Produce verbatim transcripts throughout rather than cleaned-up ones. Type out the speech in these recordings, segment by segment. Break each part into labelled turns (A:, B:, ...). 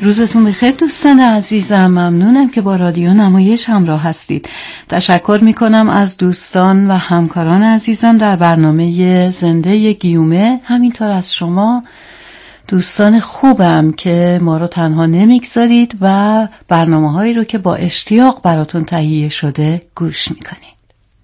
A: روزتون بخیر دوستان عزیزم، ممنونم که با رادیو نمایش همراه هستید. تشکر میکنم از دوستان و همکاران عزیزم در برنامه زنده گیومه، همینطور از شما دوستان خوبم که ما رو تنها نمیگذارید و برنامه هایی رو که با اشتیاق براتون تهیه شده گوش میکنید.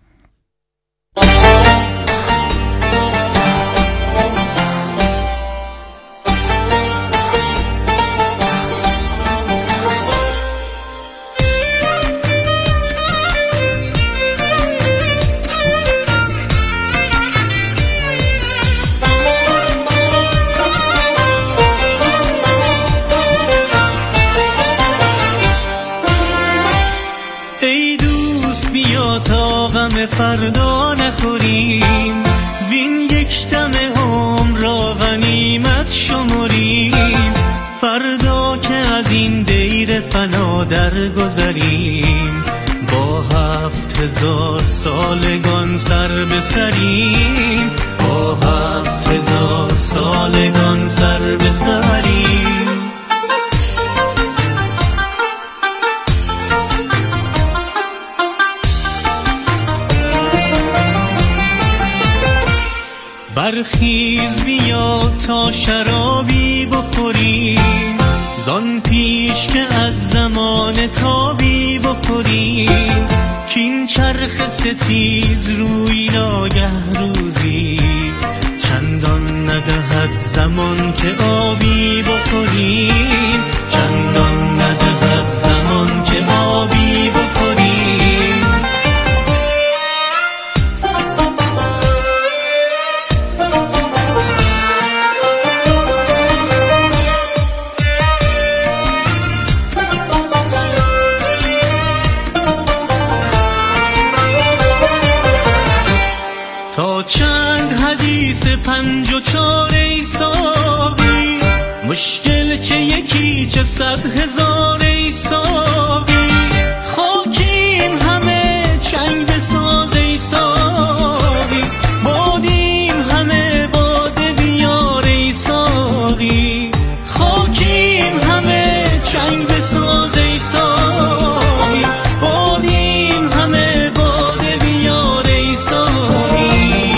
B: فردا نخوریم وین یک دم عمر را غنیمت شمریم، فردا که از این دیر فنا درگذریم، با هفت هزار سالگان سر به سریم، با هفت هزار سالگان سر به سریم. برخیز بیا تا شرابی بخوریم، زان پیش که از زمان تابی بخوریم، کین چرخ ستیز روی ناگه روزی، چندان ندهد زمان که آبی بخوریم، چندان ندهد زمان که آبی بخوریم. پنج و چار ای ساقی، مشکل چه یکی چه صد هزار ای ساقی، خاکیم همه چنگ بساز ای ساقی، بادیم همه باده بیار ای ساقی، خاکیم همه چنگ بساز ای ساقی، بادیم همه باده بیار ای ساقی.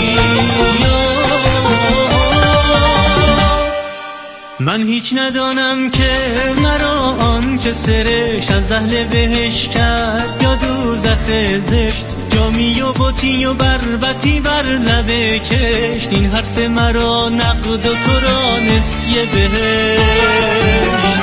B: من هیچ ندانم که مرا آن که سرشت از اهل بهش کرد یا دوزخ زشت، جامی و بطی و بربطی بر لبه کشت، این هر سه مرا نقد و تو را نسیه بهشت.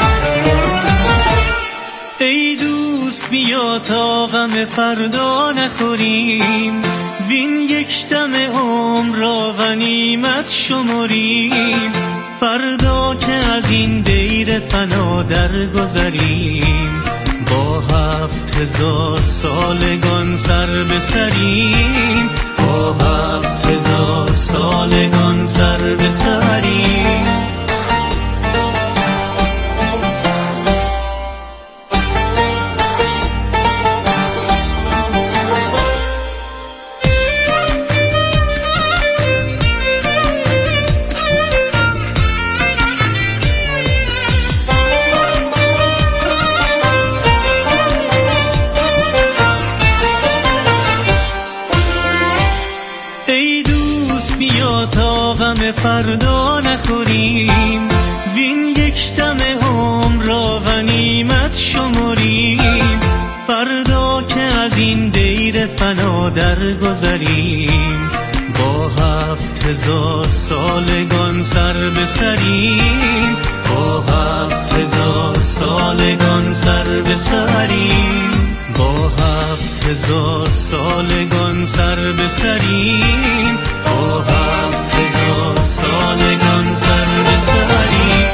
B: ای دوست بیا تا غم فردا نخوریم، وین یک دم عمر را غنیمت شمریم، فردا که از این دیر فنا درگذریم، با هفت هزار سالگان سر به سریم، با هفت هزار سالگان سر به سریم. فردا نخوریم وین یک دم عمر را غنیمت شمریم، فردا که از این دیر فنا درگذریم، با هفت هزار سالگان سر به سریم، با هفت هزار سالگان سر به سریم، با هفت هزار سالگان سر به سریم، با هفت هزار سالگان سر به سریم.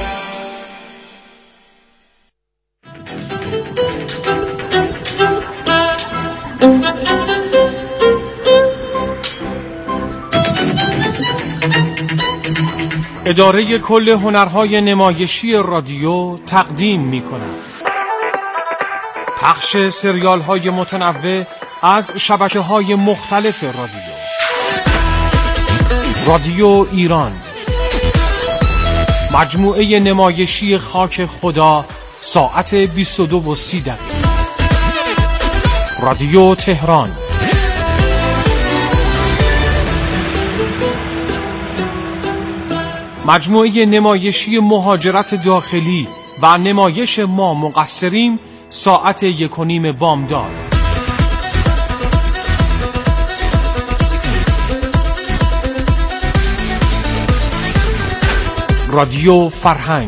C: اداره کل هنرهای نمایشی رادیو تقدیم می کند پخش سریال های متنوع از شبکه های مختلف رادیو. رادیو ایران، مجموعه نمایشی خاک خدا ساعت بیست و دو و سی دقیقه. رادیو تهران. مجموعه نمایشی مهاجرت داخلی و نمایش ما مقصریم ساعت یک و نیم بامداد. رادیو فرهنگ،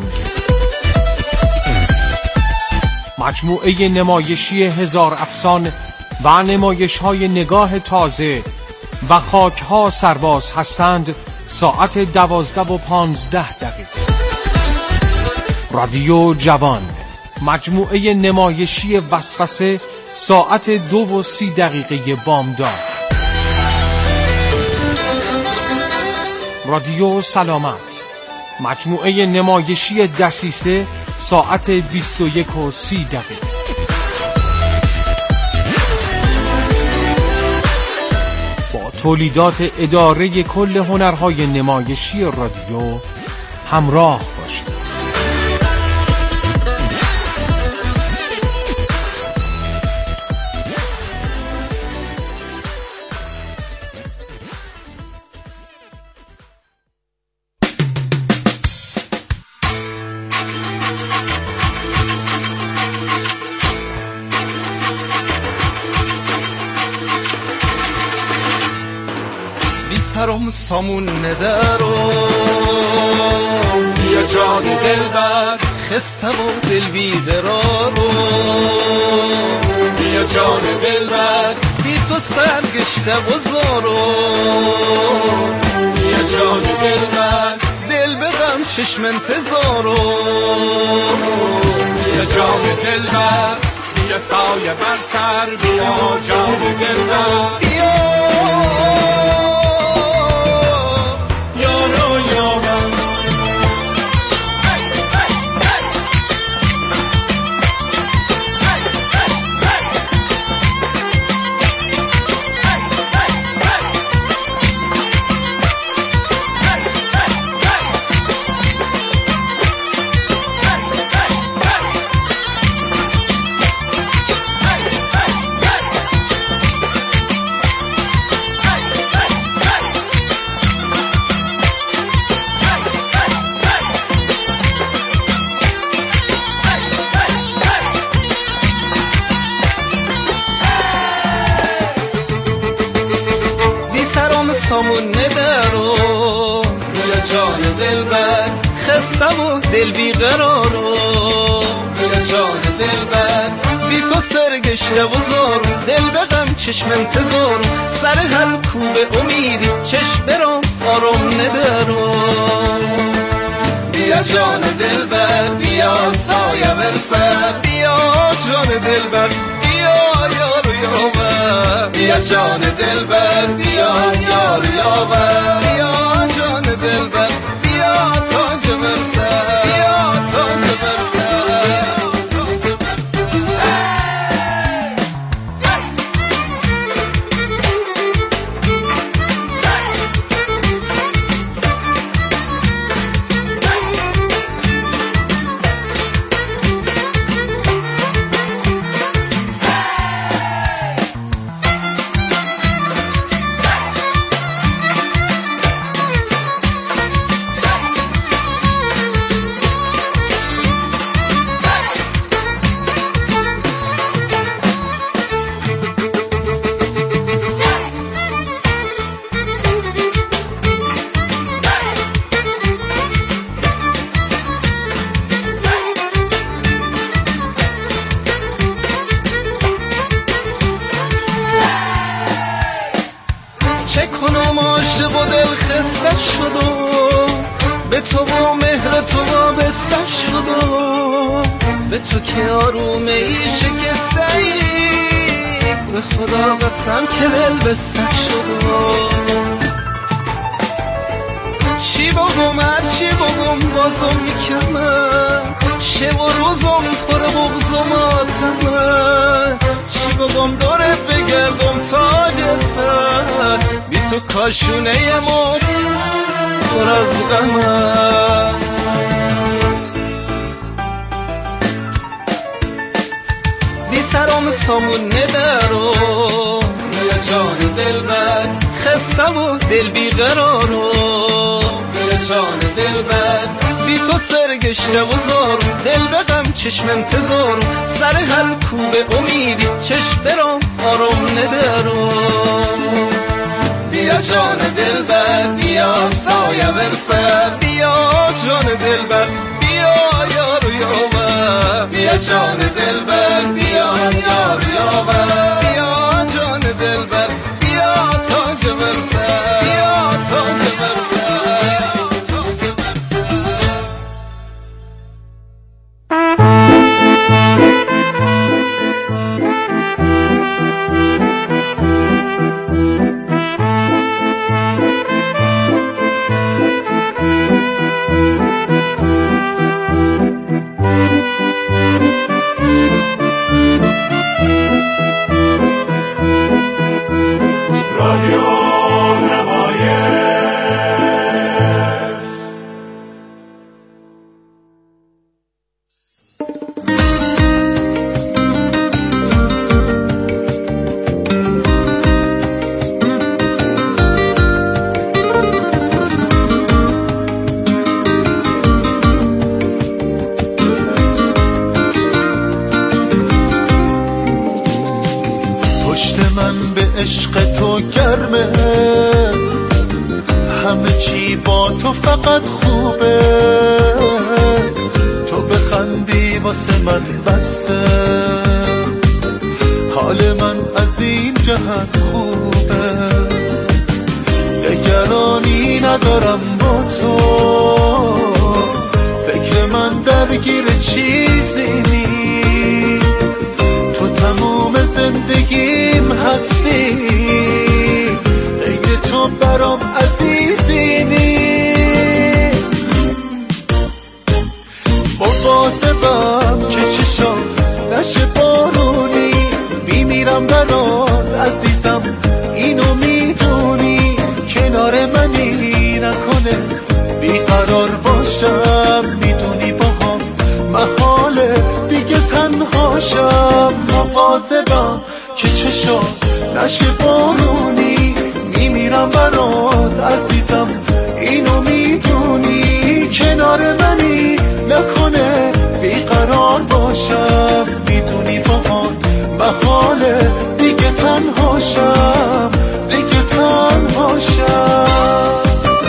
C: مجموعه نمایشی هزار افسان و نمایش های نگاه تازه و خاک ها سرباز هستند ساعت دوازده و پانزده دقیقه. رادیو جوان، مجموعه نمایشی وسوسه ساعت دو و سی دقیقه بامداد. رادیو سلامت، مجموعه نمایشی دسیسه ساعت بیست و یک و سی دقیقه. با تولیدات اداره کل هنرهای نمایشی رادیو همراه باشید.
D: سرم سامون ندارو بیا جان دلبر خسته و دل بیقرارو بیا جان دلبر بی تو سرگشته و زارو بیا جان دلبر دل به غم چشم انتظارو بیا جان دلبر بیا سایه بر سر بیا جان دلبر بیا سامون ندارو بیا جان دلبر خسته و دل بیقرارو بیا جان دلبر بی تو سرگشته و زارو دل به غم چشم انتظارو سر هر کوب امیدی چشم برام آرام ندارو بیا جان دلبر بیا سایه برسر بیا جان دلبر بیا یارو یاور بیا جان دلبر بیا یارو یاور بیا جان دلبر بیا تاج برسر بیا تاج برسر چه کنم عاشق و دل خسته شدم به تو و مهر تو وابسته شدم به تو که آرومه ای شکسته ای به خدا قسم که دل بسته شدم چی بگم هر چی بگم بازم میکنم شب و روزم پر بغض و ماتمه چی بگم دورت بگردم تاج سر بی تو کاشونه من پر از غمه برامون ندارو بیا جان دلبر خستم و دل بیقرارو بیا جان دلبر بی تو سرگشته و زار دل به غم چشم انتظار سر هر کوب امیدی چشم برام آرام ندارو بیا جان دلبر بیا سایه برسر بیا جان دلبر بیا یارو یاور بیا جان دلبر بیا یارو یاور بیا جان دلبر بیا تاج برسر بیا تاج برسر
E: عشق تو گرمه همه چی با تو فقط خوبه تو بخندی واسه من بسه حال من از این جهت خوبه نگرانی ندارم با تو فکر من درگیر چیزی نیست تو تموم زندگیم هستی غیر تو برام عزیزی نیست مواظبم که چشام نشه بارونی میمیرم برات عزیزم اینو میدونی کنار منی نکنه بیقرار باشم میدونی باهام محاله دیگه تنهاشم مواظبم که چشام نشه بارونی میمیرم برات عزیزم اینو میدونی کنار منی نکنه بیقرار باشم میدونی باهام محاله دیگه تنهاشم دیگه تنهاشم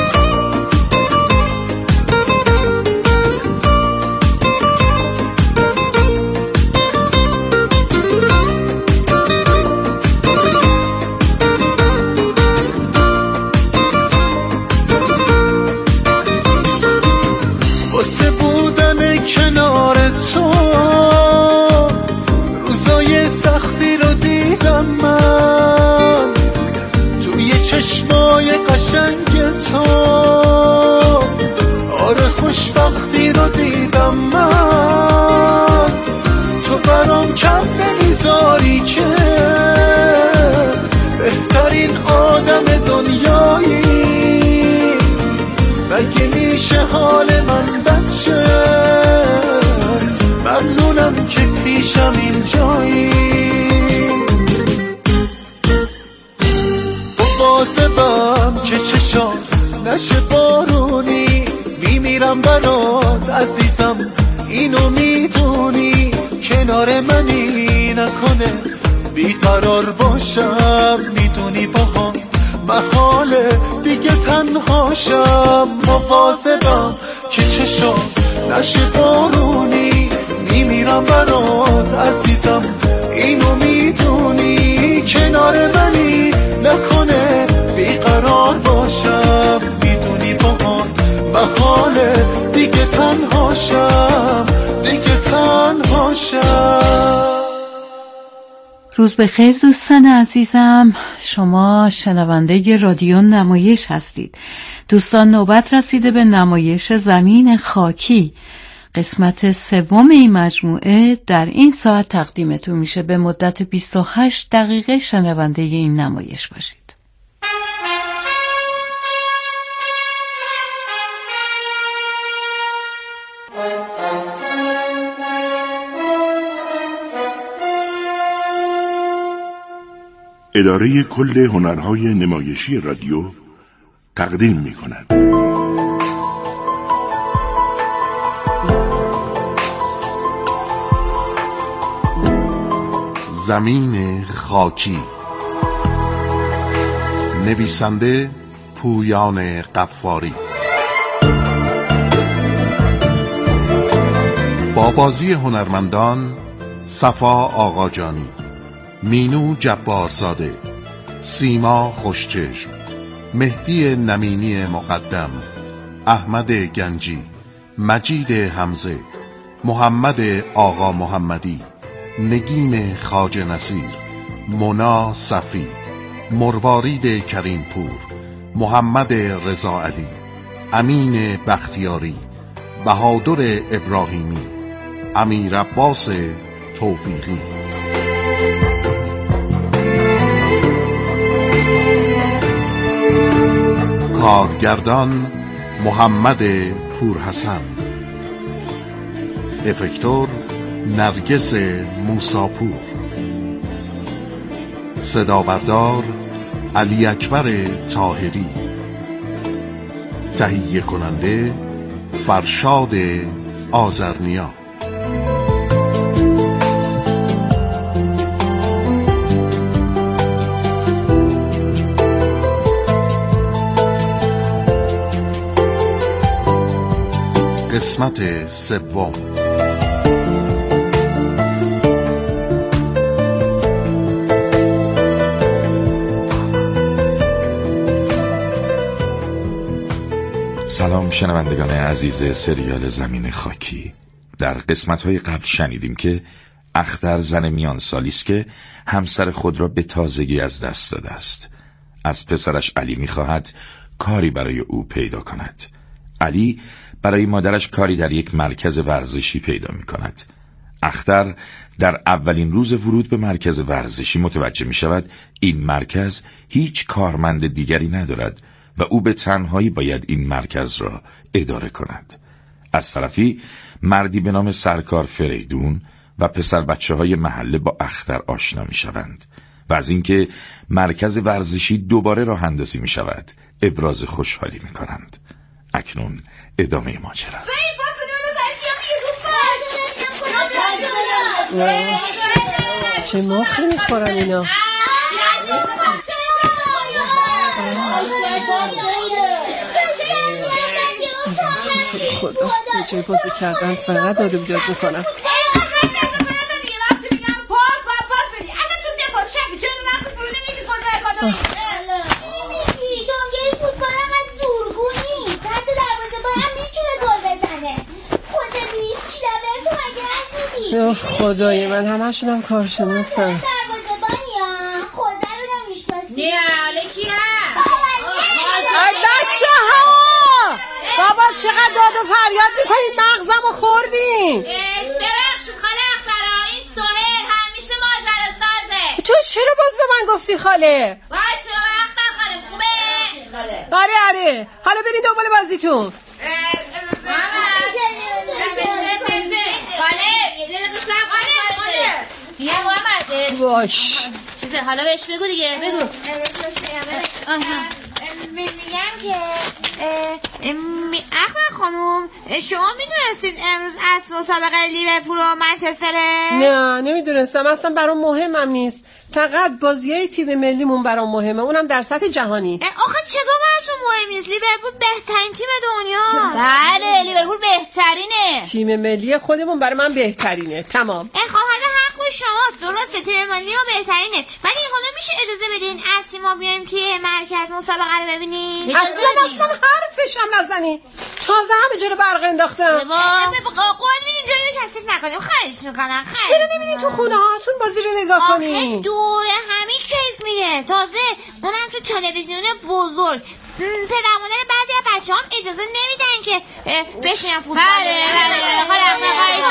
E: واسه بودن کنار تو روزای سختی رو دیدم من توی چشمای قشنگ تو آره خوشبختی رو دیدم من تو برام کم نمیذاری که بهترین آدم دنیایی مگه میشه حال من بد شه ممنونم که پیشم اینجایی مواظبم که چشام نشه بارونی میمیرم برات عزیزم اینو میدونی کنار منی نکنه بیقرار باشم میدونی باهام محاله دیگه تنهاشم مواظبم که چشام نشه بارونی میمیرم برات عزیزم اینو میدونی کنار منی نکنه بیقرار باشم میدونی باهام محاله دیگه تنهاشم دیگه تنهاشم.
A: روز بخیر دوستان عزیزم، شما شنونده رادیو نمایش هستید. دوستان نوبت رسیده به نمایش زمین خاکی. قسمت سوم این مجموعه در این ساعت تقدیمتون میشه. به مدت بیست و هشت دقیقه شنونده این نمایش باشید.
F: اداره کل هنرهای نمایشی رادیو تقدیم می کند.
E: زمین خاکی. نویسنده پویان غفاری. با بازی هنرمندان صفا آقاجانی، مینو جبارزاده، سیما خوشچشم، مهدی نمینی مقدم، احمد گنجی، مجید حمزه، محمد آقا محمدی، نگین خواجه نصیر، مونا صفی، مروارید کریم پور، محمد رضا علی، امین بختیاری، بهادر ابراهیمی، امیر عباس توفیقی. کارگردان محمد پورحسن. افکتور نرگس موساپور. صدا بردار علی اکبر طاهری. تهیه کننده فرشاد آذرنیا. قسمت سوم.
G: سلام شنوندگان عزیز سریال زمین خاکی. در قسمت‌های قبل شنیدیم که اختر زن میان سالی است که همسر خود را به تازگی از دست داده است. از پسرش علی می‌خواهد کاری برای او پیدا کند. علی برای مادرش کاری در یک مرکز ورزشی پیدا می‌کند. اختر در اولین روز ورود به مرکز ورزشی متوجه می‌شود این مرکز هیچ کارمند دیگری ندارد و او به تنهایی باید این مرکز را اداره کند. از طرفی مردی به نام سرکار فریدون و پسر بچه های محله با اختر آشنا می شوند و از اینکه مرکز ورزشی دوباره راه اندازی می شود ابراز خوشحالی می کنند. اکنون ادامه ماجرا.
H: چه مخی می خورن اینا؟ خدا به جای بازی کردن فقط داده بیداد میکنم. خدای من همه شدم کارشناسم. بابا چقدر داد و فریاد میکنید مغزمو خوردین.
I: ببخشید خاله اخترا، این سهیل همیشه ماجرا سازه.
H: تو چرا باز به من گفتی خاله؟
I: باشه اختر خانم خوبه؟
H: آره آره حالا برید دنبال بازیتون.
I: خاله یه دقیقه صبر کن. بیا محمد
H: باش
I: چیزه حالا بهش بگو دیگه بگو.
J: میگم که اختر خانوم شما میدونستید امروز اصل مسابقه لیورپول و منچستره؟
H: نه نمیدونستم، اصلا برام مهمم نیست. فقط بازیای تیم ملیمون برام مهمه، اونم در سطح جهانی.
J: آخه چطور براتون مهم نیست؟ لیورپول بهترین تیم دنیا.
I: بله لیورپول بهترینه.
H: تیم ملی خودمون برای من بهترینه. تمام.
J: خواهد حق شماست، درسته تیم ملی ما بهترینه، ولی خدا میشه اجازه بدین اصلی ما بیایم توی مرکز مسابقه رو ببینیم؟
H: اصلا اصلا حرفش هم نزنی. تازه همه جا رو برق انداختم.
J: قول میدیم جایی کثیف نکنیم. خواهش میکنم.
H: چرا نمیرین تو خونه هاتون بازی رو نگاه کنین؟
J: آخه دوره همین کیف میده، تازه اونم تو تلویزیون بزرگ. پدر مادر بعضی از بچه‌هام اجازه نمیدن که بشینن فوتبال.
I: بله بله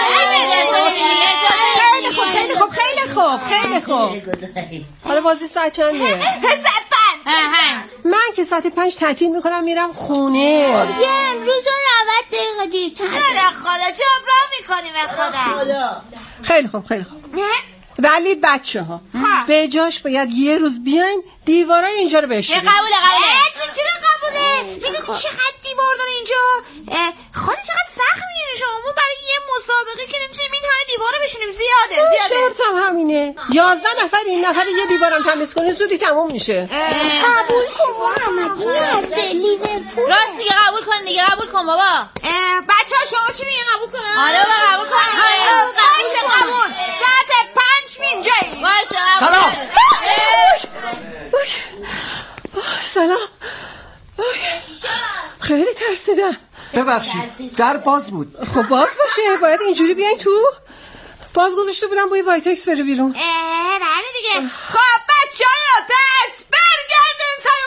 H: خیلی خوب خیلی خوب خیلی خوب خیلی خوب. حالا بازی ساعت چنده؟
J: ساعت پنج.
H: من که ساعت پنج تعطیل میکنم میرم خونه.
J: یه امروز نود دقیقه دیرتر. چرا خدا جبران میکنی به خدا؟
H: خیلی خوب خیلی خوب. ولی بچه ها به جاش باید یه روز بیاین دیوارای اینجا رو بشورید.
I: قبوله قبوله.
J: چی چرا قبوله؟ میگه چقدر دیوار داره اینجا؟ خانه چقدر سخت میگیره شما. ما برای یه مسابقه که نمیتونیم این همه دیوار رو بشونیم. زیاده زیاده.
H: شرط هم همینه. یازده نفر این نفر یه دیوارم تمیز کنه زودی تموم میشه.
J: قبول کن محمد. نیازه لیورپول.
I: راست میگه قبول کن دیگه. قبول کن بابا.
J: بچه‌ها شما چی میگین قبول کنم؟
I: آره بابا قبول کن.
J: باشه قبول. ساعت پنج می‌جایی.
I: باشه قبول.
D: سلام.
H: سلام. خیلی ترسیدم.
D: ببخشید در باز بود.
H: خب باز باشه. باید اینجوری بیاین تو. باز گذاشته بودم بوی وایتکس بره بیرون.
J: اه بله دیگه. خب بچه‌ها دست برگردیم سر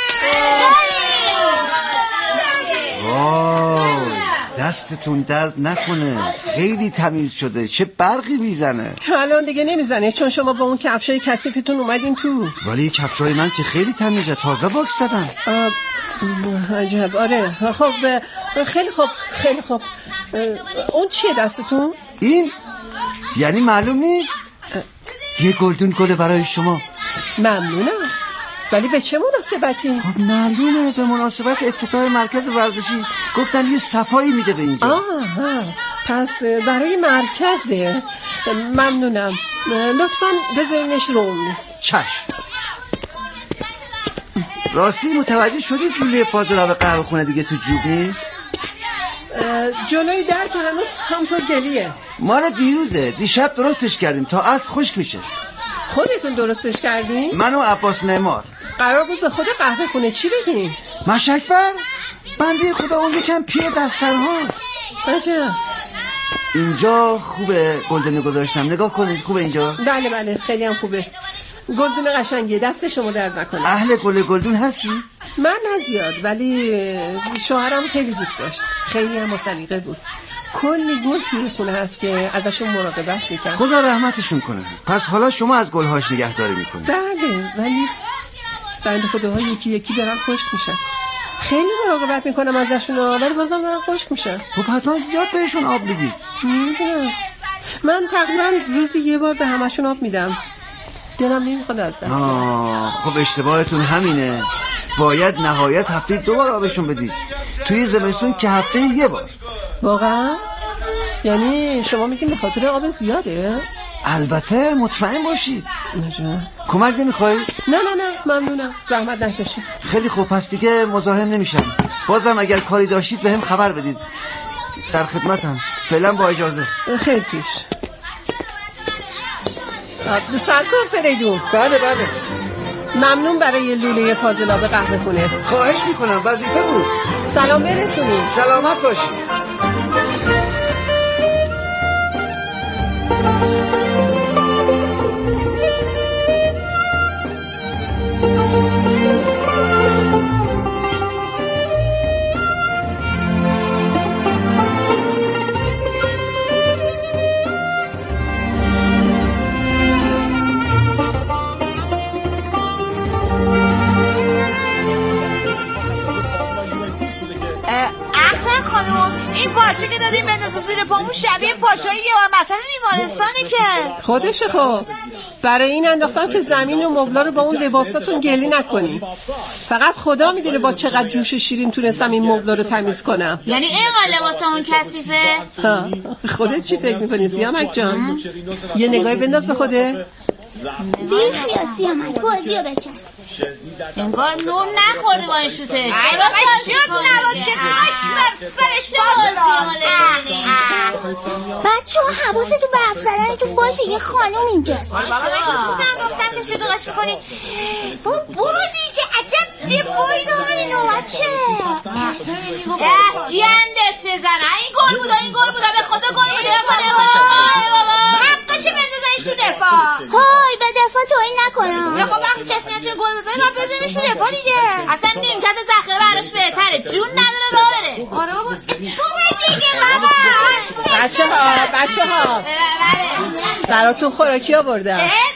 D: بازی. دستتون درد نکنه. خیلی تمیز شده. چه برقی میزنه.
H: الان دیگه نمیزنه چون شما با اون کفشای کثیفتون اومدین تو.
D: ولی کفشای من که خیلی تمیزه. تازه واکس زدم.
H: عجب. آره خب خیلی خوب خیلی خوب. اون چیه دستتون؟
D: این یعنی معلوم نیست. یه گلدون گله برای شما.
H: ممنونم. ولی به چه مناسبتی؟
D: خب معلومه به مناسبت افتتاح مرکز ورزشی. گفتم یه صفایی میده به اینجا.
H: آها پس برای مرکزه. ممنونم. لطفاً بذارینش روم نیست.
D: چشم. راستی متوجه شدید لوله پازولاب قهوه خونه دیگه تو جوب نیست؟
H: جلوی در که هنوز همطور گلیه.
D: مال دیروزه. دیشب درستش کردیم تا از خشک میشه.
H: خودتون درستش کردین؟
D: من و عباس معمار.
H: قرار بود به خود قهوه خونه چی بگین؟
D: مشک بر بنده خدا اون یکم پیر دستن هاست.
H: عجب.
D: اینجا خوبه گلدن گذاشتم. نگاه کنید خوبه اینجا.
H: بله بله خیلی هم خوبه. گلدون قشنگیه. دست شما درد نکنه.
D: اهل گل گلدون هستید؟
H: من نه زیاد ولی شوهرم خیلی دوست داشت. خیلی هم سلیقه بود. کلی گل توی خونه هست که ازشون مراقبت میکنم.
D: خدا رحمتشون کنه. پس حالا شما از گلهاش نگهداری میکنید؟
H: بله ولی بنده خداها یکی یکی دارن خشک میشن. خیلی مراقبت میکنم ازشون ولی بازم دارن خشک میشن.
D: خب حتما زیاد بهشون آب میدید.
H: میدونم. من تقریبا روزی یه بار به همشون آب میدم. دلم نمیخواد از دست بدم.
D: خب اشتباهتون همینه. باید نهایت هفته دو بار آبشون بدید. توی زمستون که هفته یه بار.
H: واقعا؟ یعنی شما میگین به خاطر آب زیاده؟
D: البته مطمئن باشید.
H: نجا.
D: کمک نمیخواید؟
H: نه نه نه ممنونم. زحمت نکشید.
D: خیلی خوب پس دیگه مزاحم نمیشم. بازم اگر کاری داشتید به هم خبر بدید. در خدمتم. فعلا با اجازه.
H: خیلی پیش. سرکار فریدون.
D: بله بله.
H: ممنون برای لوله فاضلاب قهوه خونه.
D: خواهش میکنم وظیفه بود.
H: سلام برسونید.
D: سلامت باشید.
J: این پاشه که دادیم بندازه زیر پامون شبیه پاشای یه بار مصرف بیمارستانی که
H: خودشه. خب برای این انداختم که زمین و مبلا رو با اون لباساتون گلی نکنیم. فقط خدا میدونه با چقدر جوش شیرین تونستم این مبلا رو تمیز کنم.
I: یعنی اینقدر لباسمون کثیفه؟
H: ها خودت چی فکر میکنی سیامک جان؟ یه نگاهی بنداز به خوده.
J: بیخیال سیامک بازی رو بچست.
I: انگار نور نخورده با این شوتش.
J: ای بابا شد نبود که خاک بر سرش بازلا. بچه ها حواستون به حرف زدنتون باشه. یه خانم اینجاست. من گفتم که شدوغش میکنی. برو دیگه عجب دفاعی داره نوبت چه
I: گندت بزنه. این گل بوده این گل بوده به خدا گل بوده.
J: حقشه بندازنش تو دفاع. های به دفاع توهین نکنم. خب وقتی کسی نتونه گل بزنه باید بزنیش تو دفاع دیگه.
I: اصلا نیمکت ذخیره براش بهتره. جون نداره راه بره.
J: آره بابا تو دیگه بابا.
H: بچه ها بچه ها براتون خوراکی آوردم.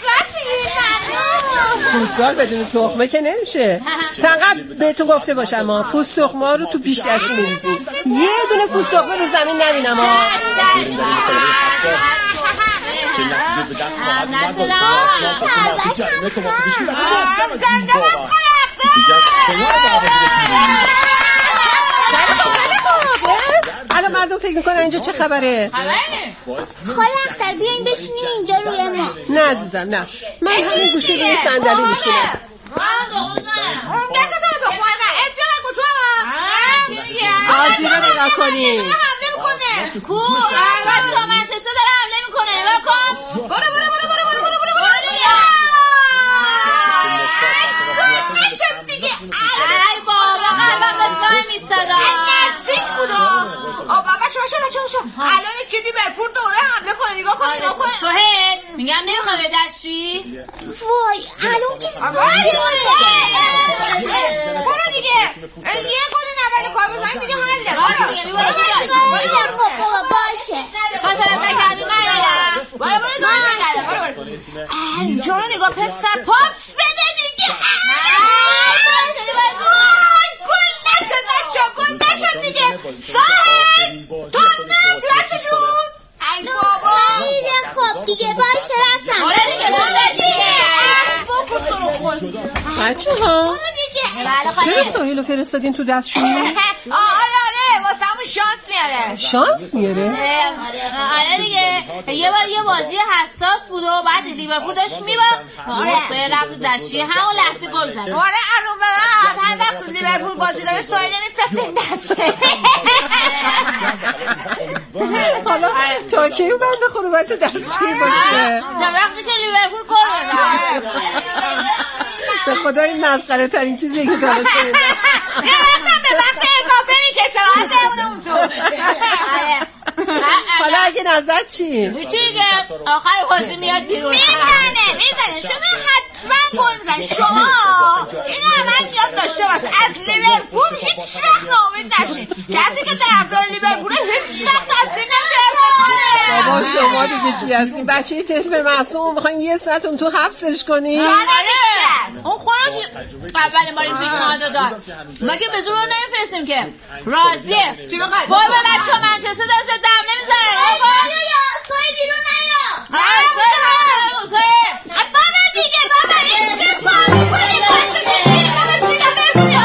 H: فوتبال بدون تخمه که نمیشه. فقط بهتون گفته باشم ما پوست تخمه ها رو تو پیش دستی میریزیم. یه دونه پوست تخمه رو زمین نبینم ها. الان مردم فکر میکنن اینجا چه خبره؟
J: خاله اختر بیاین بشینین اینجا روی ما.
H: نه عزیزم نه، من همین گوشه روی صندلی میشینم. آزی رو نگاه کنیم.
I: کو بچه منچستر داره حمله میکنه. نگاه کن.
J: برو برو برو برو برو برو برو برو نشد دیگه.
I: ای بابا قلبم داشت وای میستادا.
J: نزدیک بودم. آه بابا شما شما شما شما الان که لیورپول دوره حمله کنه. نگاه کن نگاه کن.
I: سهیل میگم نمیخوای به دستشی.
J: وای الان که برو دیگه. یه گل نبرد کار بزنیم دیگه حله.
I: برو دیگه برو دیگه.
J: خب بابا باشه.
I: خاطر بکردی من
J: برو برو برو برو برو. اینجا رو نگاه پسر پاس بده دیگه. گل نشد بچه گل نشد دیگه. ساحل تو نه بچه جون. ای بابا خیلی خوب دیگه باشه رفتم.
I: برو دیگه برو دیگه.
H: بچه ها چرا ساحل رو فرستادین تو دستشویی؟
J: آره آره واسه همون شانس میاره.
H: شانس میاره؟
I: آره دیگه. یه بار یه بازی حساس بود و بعد لیورپول داشت میبرد سهیل رفت تو دستشویی همون لحظه گل زد.
J: آره ارون بعد هر وقت لیورپول بازی داره ساحل میفرسته دستشویی.
H: حالا تا کی اون بنده خدا باید تو دستشویی باشه؟
I: تا وقتی که لیورپول گل بزنه.
H: به خدا این مسخره ترین چیزیه که تا داشته میدم.
J: یه وقتم به وقت اضافه میکشه باید بمونه اون تو.
H: حالا اگه نزد چی؟
I: چی دیگه آخر بازی میاد بیرون.
J: میزنه میزنه شما حتما گل زن. شما اینو همه یاد داشته باش از لیورپول هیچ وقت ناامید نشید. کسی که طرفدار لیورپول هیچ وقت تسلیم نمیشه.
H: بابا شما دیگه کی هستین؟ بچه طفل معصوم میخواین یه ساعتون تو حبسش کنین؟
I: اون خونش اول بار این پیشنهاد داد. ما که به زور نمیفرستیم که. راضیه. وای به بچه منچستر دست دم نمیذاره.
J: بابا سای بیرون نیا.
I: سای سای
J: بابا دیگه بابا این چه بازی کنی باشه. بابا چی لیورپول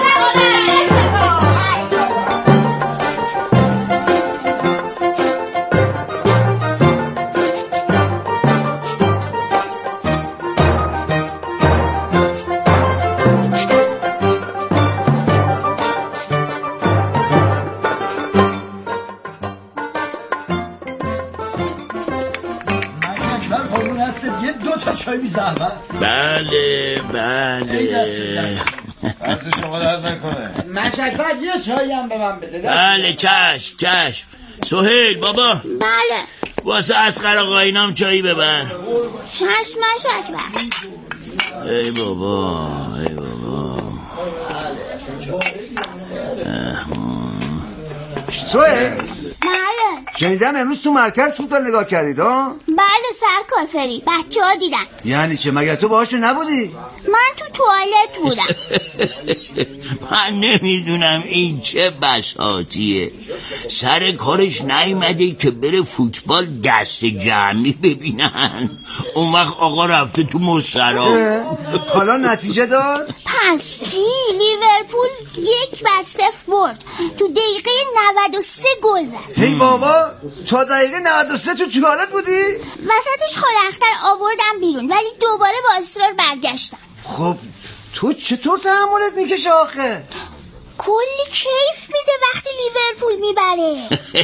K: بله بله
L: از شما درد نکنه.
M: مشکل یه چایی هم به من بده.
K: بله چشم چشم. سهیل بابا
J: بله
K: واسه اصغر آقا اینام چایی ببن.
J: چشم مشکل.
K: ای بابا ای بابا.
M: سهیل
J: بله
M: شنیدم امروز تو مرکز فوتبال نگاه کردید ها؟
J: بله سرکار فری بچه ها دیدن.
M: یعنی چه مگر تو باهاشو نبودی؟
J: من تو توالت بودم.
K: من نمیدونم این چه بساطیه. سر کارش نیومده که بره فوتبال دست جمعی ببینن. اون وقت آقا رفته تو مسترا.
M: حالا نتیجه داد؟
J: پس چی؟ لیورپول یک بر صفر برد. تو دقیقه نود و سه گل زد.
M: هی بابا تا دقیقه نود و سه تو توالت بودی؟
J: وسطش خورختر آوردم بیرون ولی دوباره با اصرار برگشتم.
M: خب تو چطور تحملت میکشه آخه؟
J: کلی کیف میده وقتی لیورپول میبره.